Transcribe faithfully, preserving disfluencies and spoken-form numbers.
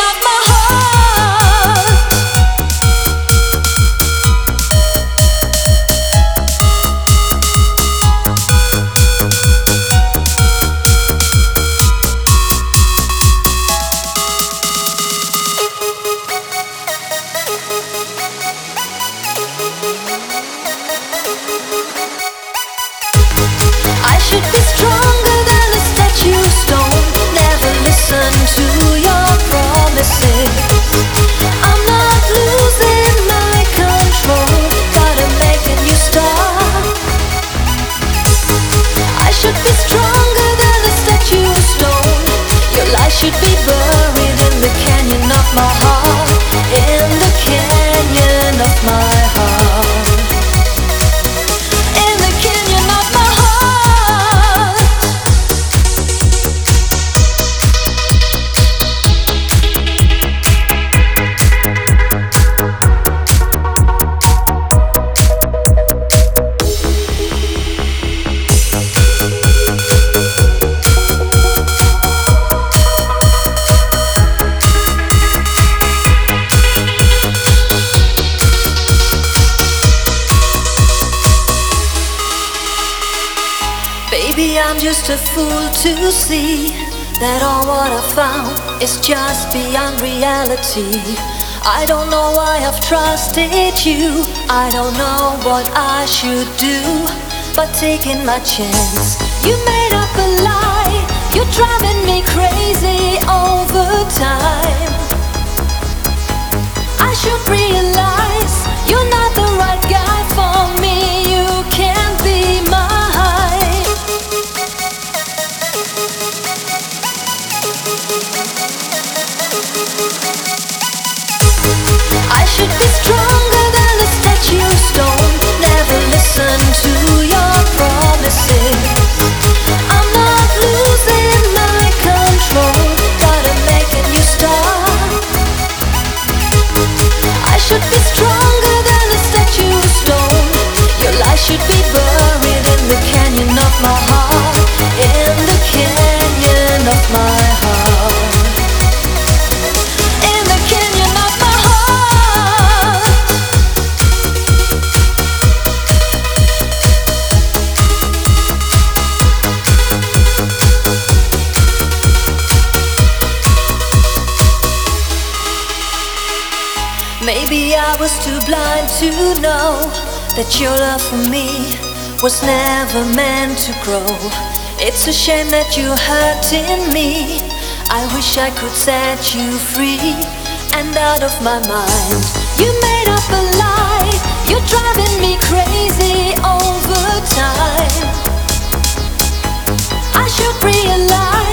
of my heart. I should be stronger than a statue stone. Never listen to your promises. I'm not losing my control. Gotta make a new start. I should be stronger than a statue stone. Your lies should be buried in the canyon of my heart. In the canyon of my heart. In the canyon of my heart. Baby, I'm just a fool to see that all what I found is just beyond reality. I don't know why I've trusted you. I don't know what I should do, but taking my chance. You made up a lie. You're driving me crazy over time. I should realize you're not the right guy for me. You can't be mine. I should be stronger than a statue stone. Never listen to your promises. I'm not losing my control. Gotta make a new start. I should be stronger than a statue stone. Your lies should be buried in the canyon of my heart. In the canyon of my heart. In the canyon of my heart. Maybe I was too blind to know that your love for me was never meant to grow. It's a shame that you're hurting me. I wish I could set you free and out of my mind. You made up a lie. You're driving me crazy over time. I should realize